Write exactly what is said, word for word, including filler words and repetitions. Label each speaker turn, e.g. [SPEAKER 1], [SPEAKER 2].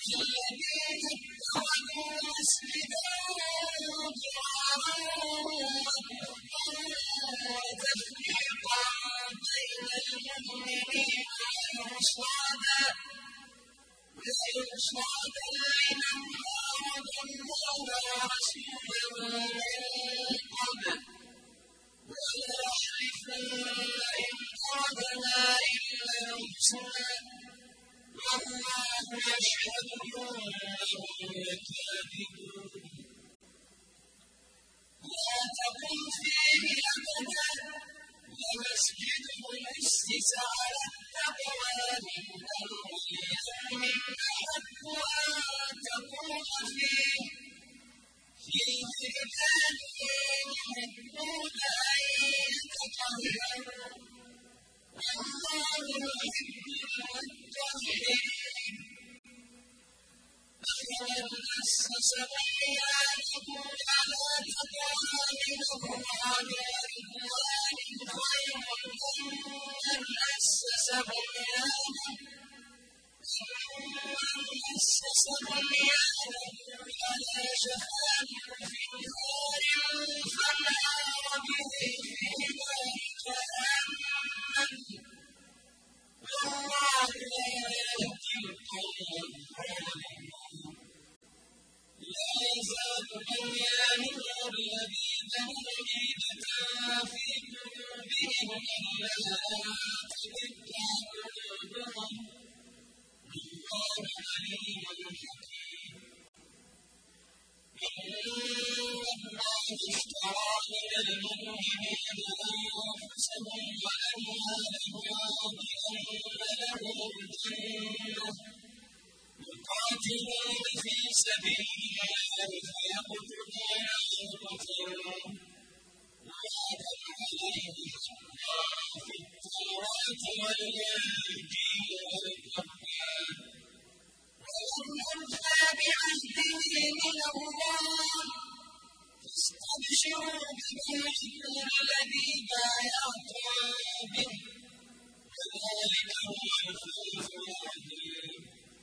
[SPEAKER 1] الذين اتخذوا مسجدا ضرارا وتفريقا بين المؤمنين وإرصادا لمن حارب الله ورسوله من قبل ولا يحلفن إن أردنا إلا الحسنى والله يشهد إنهم لكاذبون لا تقم فيه أبدا لمسجد أسس على التقوى من أول يوم أحق أن تقوم فيه فيه رجال يحبون أن يتطهروا والله يحب المتطهرين أفمن أسس بنيانه على تقوى من الله ورضوان خير ممن أسس بنيانه ممن أسس بنيانه على شفا جرف نار فانهار به في نار جهنم والله لا يهدي القوم الظالمين لا يزال بنيانهم الذي بنوا ريبة في قلوبهم إلا أن تقطع قلوبهم والله عليم حكيم إن الله اشترى من المؤمنين أنفسهم وأموالهم بأن لهم الجنة يقاتلون في سبيل الله فيقتلون ويقتلون وعدا عليه حقا في التوراة والإنجيل والقرآن ومن أوفى بعهده من الله فاستبشروا ببيعكم الذي بايعتم به وذلك هو الفوز العظيم